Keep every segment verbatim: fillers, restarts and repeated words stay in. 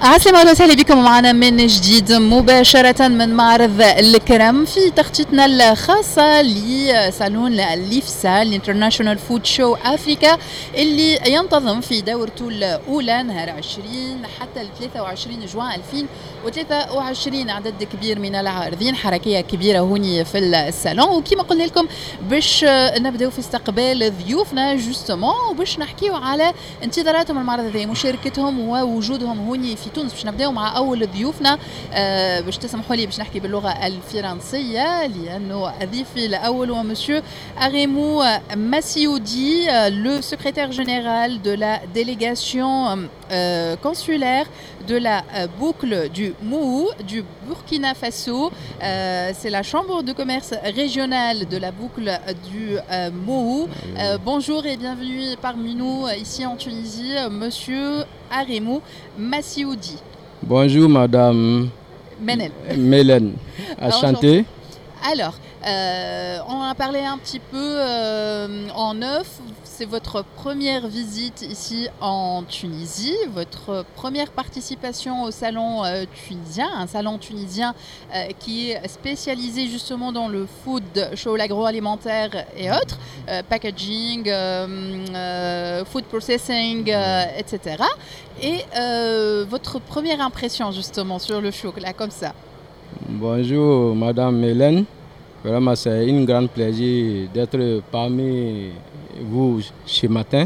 عسلامة وسهلا بكم معنا من جديد مباشرة من معرض الكرم في تغطيتنا الخاصة لصالون الإفسا الانترناشونال فود شو أفريكا اللي ينتظم في دورته الأولى نهار عشرين حتى ثلاثة وعشرين جوان ألفين وثلاثة وعشرين. عدد كبير من العارضين، حركية كبيرة هوني في الصالون، وكما قلنا لكم باش نبداو في استقبال ضيوفنا جوستومون وباش نحكيو على انتظاراتهم المعرض هذا، مشاركتهم ووجودهم هوني في تونس. باش نبداو مع اول ضيوفنا أه باش تسمحوا لي باش نحكي باللغه الفرنسيه لانه ضيفي الاول هو مسيو أغيمو ماسيودي، le secrétaire général de la délégation euh, consulaire de la euh, boucle du Mou du Burkina Faso. Euh, c'est la chambre de commerce régionale de la boucle du euh, Mou. Euh, bonjour et bienvenue parmi nous ici en Tunisie, monsieur Aremou Massioudi. Bonjour madame Menel. Mélène, enchantée. Alors, euh, on en a parlé un petit peu euh, en neuf. C'est votre première visite ici en Tunisie, votre première participation au salon euh, tunisien, un salon tunisien euh, qui est spécialisé justement dans le food show, l'agroalimentaire et autres, euh, packaging, euh, euh, food processing, euh, et cetera. Et euh, votre première impression justement sur le show, là, comme ça. Bonjour Madame Mélène, vraiment c'est un grand plaisir d'être parmi vous ce matin.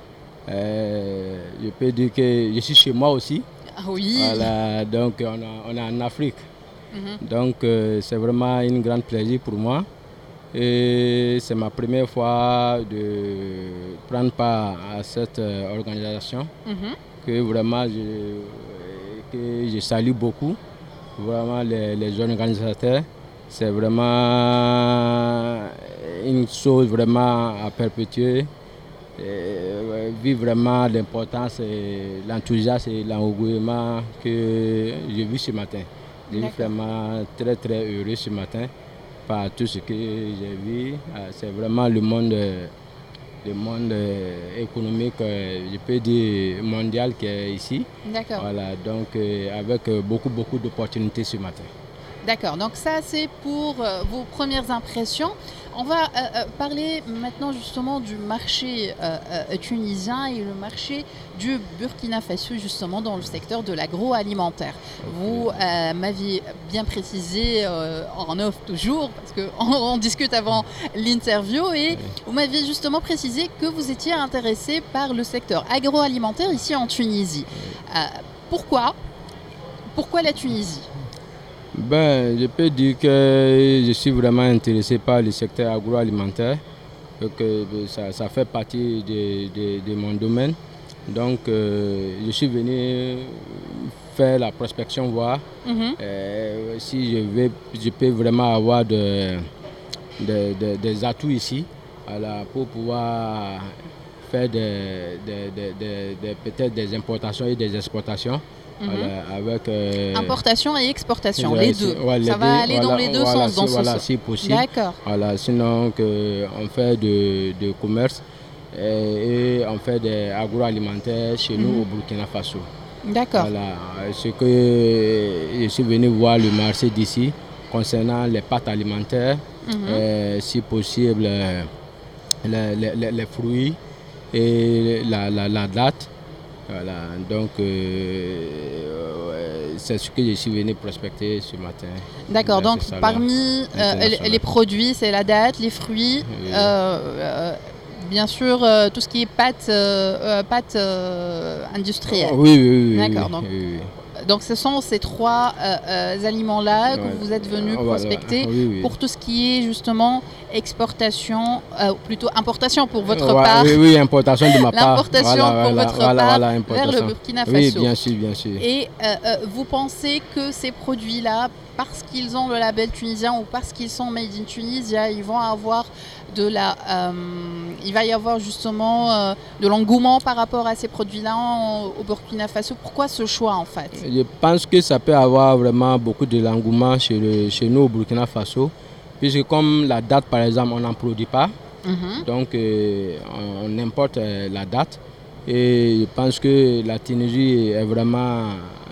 Euh, je peux dire que je suis chez moi aussi. Ah oui. Voilà, donc on, a, on est en Afrique. Mm-hmm. Donc euh, c'est vraiment un grand plaisir pour moi. Et c'est ma première fois de prendre part à cette euh, organisation. Mm-hmm. Que vraiment je, que je salue beaucoup. Vraiment les, les organisateurs, c'est vraiment une chose vraiment à perpétuer. Et, vivre vraiment l'importance et l'enthousiasme et l'engouement que j'ai vu ce matin. Je suis vraiment très très heureux ce matin par tout ce que j'ai vu. C'est vraiment le monde, le monde économique, je peux dire mondial qui est ici. D'accord. Voilà, donc euh, avec beaucoup beaucoup d'opportunités ce matin. D'accord, donc ça c'est pour euh, vos premières impressions. On va euh, euh, parler maintenant justement du marché euh, euh, tunisien et le marché du Burkina Faso justement dans le secteur de l'agroalimentaire. Vous euh, m'aviez bien précisé euh, en off toujours, parce qu'on on discute avant l'interview, et vous m'aviez justement précisé que vous étiez intéressé par le secteur agroalimentaire ici en Tunisie. Euh, pourquoi Pourquoi la Tunisie ? Ben, je peux dire que je suis vraiment intéressé par le secteur agroalimentaire, que ça, ça fait partie de, de, de mon domaine. Donc, euh, je suis venu faire la prospection, voir mm-hmm. euh, si je, vais, je peux vraiment avoir de, de, de, des atouts ici voilà, pour pouvoir faire de, de, de, de, de, peut-être des importations et des exportations. Mmh. Voilà, avec, euh, importation et exportation, les deux. Ouais, les ça deux, va aller voilà, dans les deux voilà, sens. Dans si, ce voilà, sens. si possible. D'accord. Voilà, sinon que on fait de, de commerce et, et on fait des agroalimentaires chez mmh. nous au Burkina Faso. D'accord. Voilà, ce que je suis venu voir le marché d'ici concernant les pâtes alimentaires, mmh. euh, si possible les, les, les, les fruits et la, la, la date. Voilà, donc euh, c'est ce que je suis venu prospecter ce matin. D'accord, donc parmi euh, les produits, c'est la date, les fruits, oui. euh, euh, bien sûr euh, tout ce qui est pâtes euh, pâte, euh, industrielles. Oh, oui, oui, oui. D'accord, donc, oui, oui. donc ce sont ces trois euh, euh, aliments-là que ouais. vous êtes venu prospecter voilà. oui, oui. pour tout ce qui est justement exportation, euh, plutôt importation pour votre ouais, part. Oui, oui, importation de ma part. L'importation voilà, pour voilà, votre voilà, part voilà, vers le Burkina Faso. Oui, bien sûr, bien sûr. Et euh, euh, vous pensez que ces produits-là, parce qu'ils ont le label tunisien ou parce qu'ils sont made in Tunisia, ils vont avoir de la, euh, il va y avoir justement euh, de l'engouement par rapport à ces produits-là en, au Burkina Faso. Pourquoi ce choix en fait? Je pense que ça peut avoir vraiment beaucoup de l'engouement chez, le, chez nous au Burkina Faso, puisque comme la date par exemple on n'en produit pas, mm-hmm. donc euh, on, on importe euh, la date, et je pense que la Tunisie est vraiment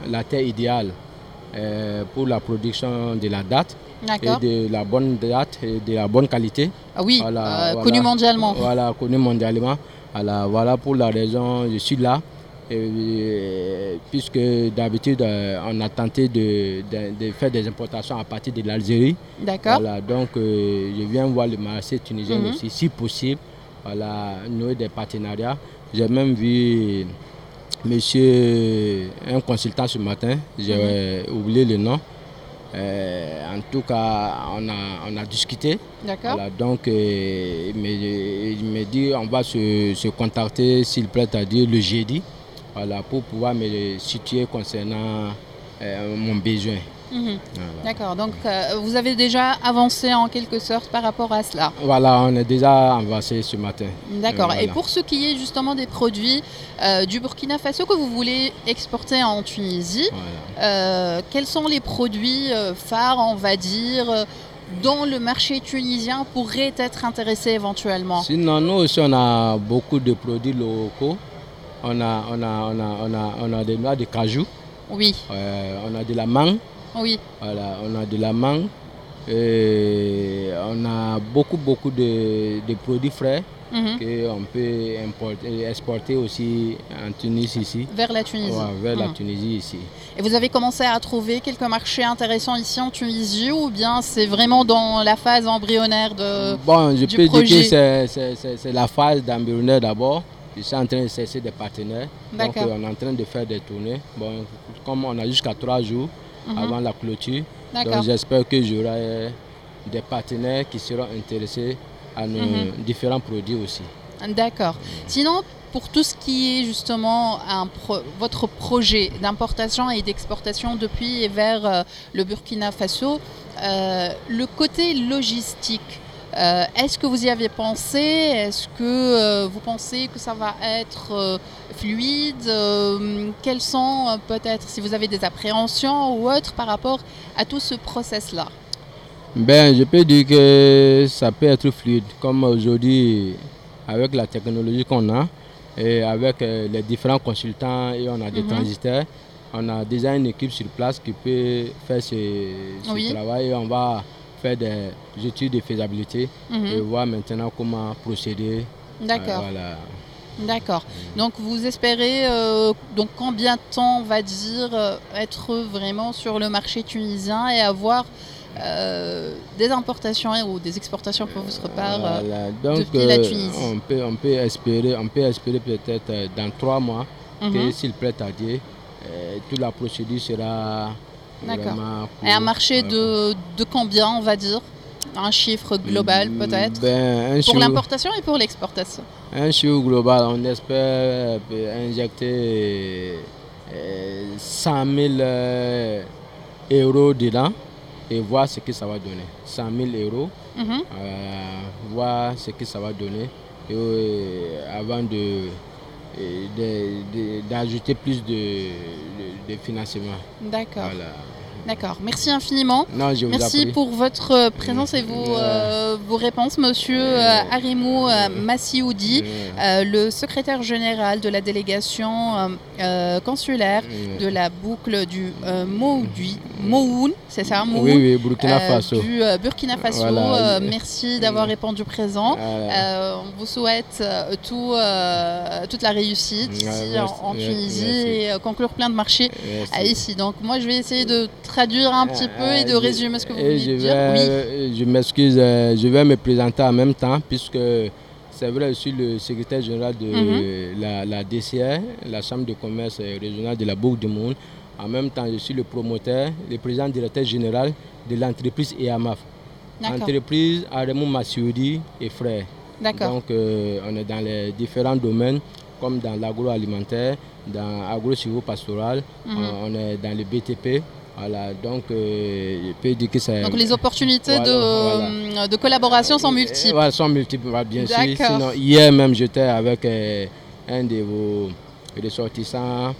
la terre idéale euh, pour la production de la date. D'accord. Et de la bonne date et de la bonne qualité. Ah oui, voilà, euh, voilà, connu mondialement. Voilà, connu mondialement. Voilà, voilà pour la raison, je suis là. Et, et, puisque d'habitude, euh, on a tenté de, de, de faire des importations à partir de l'Algérie. D'accord. Voilà, donc euh, je viens voir le marché tunisien mm-hmm. aussi, si possible. Voilà, nouer des partenariats. J'ai même vu monsieur, un consultant ce matin, j'ai mm-hmm. oublié le nom. Euh, en tout cas, on a, on a discuté. D'accord. Voilà, donc, euh, il, me, il me dit on va se, se contacter, s'il plaît, à dire le jeudi, voilà, pour pouvoir me situer concernant euh, mon besoin. Mmh. Voilà. D'accord, donc euh, vous avez déjà avancé en quelque sorte par rapport à cela. Voilà, on est déjà avancé ce matin. D'accord, euh, voilà. Et pour ce qui est justement des produits euh, du Burkina Faso que vous voulez exporter en Tunisie, voilà. euh, quels sont les produits euh, phares, on va dire, euh, dont le marché tunisien pourrait être intéressé éventuellement? Sinon, nous aussi, on a beaucoup de produits locaux. On a, on a, on a, on a, on a des noix de cajou. Oui. Euh, on a de la mangue. Oui. Voilà, on a de la mangue. Et on a beaucoup, beaucoup de, de produits frais mm-hmm. qu'on peut importer, exporter aussi en Tunisie ici. Vers la Tunisie. Ouais, vers mm. la Mm. Tunisie ici. Et vous avez commencé à trouver quelques marchés intéressants ici en Tunisie ou bien c'est vraiment dans la phase embryonnaire de, bon, je du peux projet? dire que c'est, c'est, c'est, c'est la phase d'embryonnaire d'abord. Je suis en train de chercher des partenaires. Donc euh, on est en train de faire des tournées. Bon, comme on a jusqu'à trois jours mm-hmm. avant la clôture, donc j'espère que j'aurai des partenaires qui seront intéressés à nos mm-hmm. différents produits aussi. D'accord. Sinon, pour tout ce qui est justement un pro, votre projet d'importation et d'exportation depuis et vers euh, le Burkina Faso, euh, le côté logistique, Euh, est-ce que vous y avez pensé? Est-ce que euh, vous pensez que ça va être euh, fluide? euh, Quelles sont euh, peut-être, si vous avez des appréhensions ou autres par rapport à tout ce process-là? Ben, je peux dire que ça peut être fluide, comme aujourd'hui, avec la technologie qu'on a, et avec euh, les différents consultants, et on a des mm-hmm. transitaires, on a déjà une équipe sur place qui peut faire ce, ce oui. travail, et on va faire des études de faisabilité mm-hmm. et voir maintenant comment procéder. D'accord. Euh, voilà. D'accord. Mm. Donc vous espérez euh, donc combien de temps, on va dire, euh, être vraiment sur le marché tunisien et avoir euh, des importations ou des exportations pour votre part euh, voilà. Donc, depuis la Tunisie? On peut, on peut espérer, on peut espérer peut-être euh, dans trois mois mm-hmm. que s'il plaît à Dieu, euh, toute la procédure sera. D'accord. Et un marché de, de combien, on va dire? Un chiffre global peut-être ben, pour l'importation et pour l'exportation? Un chiffre global, on espère injecter cent mille euros dedans et voir ce que ça va donner. cent mille euros, mm-hmm. euh, voir ce que ça va donner et, euh, avant de, de, de, d'ajouter plus de, de, de financement. D'accord. Voilà. D'accord, merci infiniment. Non, je vous merci pour votre présence et vos, euh, vos réponses, monsieur euh, Harimou euh, Massioudi, euh, le secrétaire général de la délégation euh, consulaire de la boucle du euh, Mohoudi, Mohoun, c'est ça, Mohoun, oui, oui, Burkina Faso. Euh, du euh, Burkina Faso. Voilà. Euh, merci d'avoir répondu présent. Euh, on vous souhaite tout, euh, toute la réussite ici en, en Tunisie merci. Et euh, conclure plein de marchés à ici. Donc moi, je vais essayer de traduire un petit peu et de résumer ce que vous voulez dire. Vais, oui. Je m'excuse, je vais me présenter en même temps puisque c'est vrai, je suis le secrétaire général de mm-hmm. la, la D C R, la Chambre de commerce régionale de la Boucle du Monde. En même temps, je suis le promoteur, le président directeur général de l'entreprise E A M A F. D'accord. Entreprise Harimou Massioudi et frères. D'accord. Donc, euh, on est dans les différents domaines comme dans l'agroalimentaire, dans l'agro-silvopastoral, mm-hmm. on, on est dans le B T P. Voilà, donc euh, je peux dire que c'est... Donc les opportunités voilà, de, voilà. de collaboration sont multiples. Voilà, sont multiples, bien sûr. Sinon, hier même, j'étais avec euh, un de vos ressortissants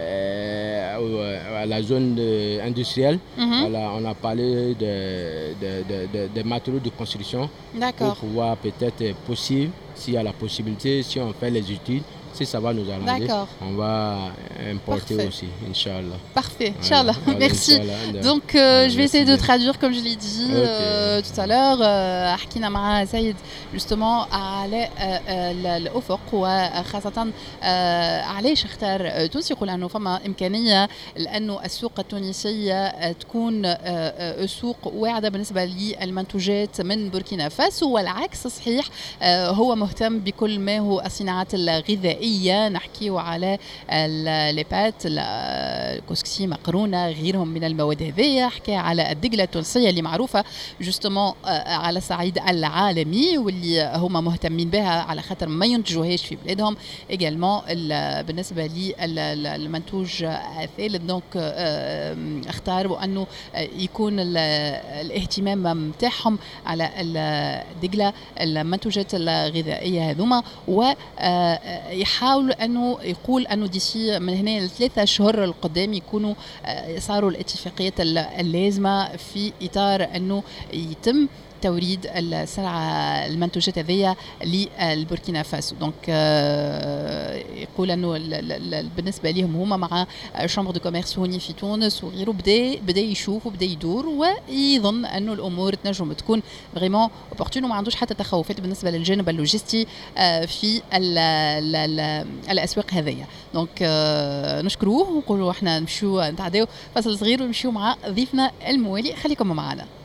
euh, à la zone de, industrielle. Mm-hmm. Voilà, on a parlé des de, de, de, de matériaux de construction. D'accord. Pour pouvoir peut-être possible, s'il y a la possibilité, si on fait les études, si ça va nous arranger, D'accord. on va importer Parfait. aussi, Inch'Allah. Parfait, Voilà. Inch'Allah. Voilà, Merci. Inch'Allah. Donc, euh, Voilà, je vais essayer merci de bien. traduire comme je l'ai dit Ok. euh, tout à l'heure. آه، حكينا مع سيد justement على آه، آه، ال- الأفق وخاصة آه، علاش اختار آه، تونس. يقول أنه فما إمكانية لأنه السوق التونسية آه، تكون آه، آه، سوق واعدة بالنسبة للمنتوجات من بوركينا فاسو، والعكس صحيح. آه، هو مهتم بكل ما هو الصناعات الغذائية، نحكيه على الليبات، الكسكسي، مقرونة، غيرهم من المواد هذية. حكى على الدقلة التونسية اللي معروفة جوستومون على الصعيد العالمي واللي هما مهتمين بها على خاطر ما ينتجوهاش في بلادهم. également بالنسبة للمنتوج الثالث دونك اختاروا أنه يكون الاهتمام متاعهم على الدقلة، المنتوجات الغذائية هذوما، ويحاول أنه يقول أنه ديسي من هنا لثلاثة شهور القدام يكونوا صاروا الاتفاقيات اللازمة في إطار أنه يتم توريد السلعة المنتوجات هذيا للبوركينا فاسو. دونك يقول انه بالنسبه لهم هما مع شامبر دو كوميرس هوني في تونس وغيره بدا بدا يشوف وبدا يدور، ويظن انه الامور تنجم تكون فريمون اوبورتون وما عندوش حتى تخوفات بالنسبه للجانب اللوجستي في ال ال ال الاسواق هذيا. دونك نشكروه ونقولوا احنا نمشيو نتعداو فصل صغير ونمشيو مع ضيفنا الموالي. خليكم معنا.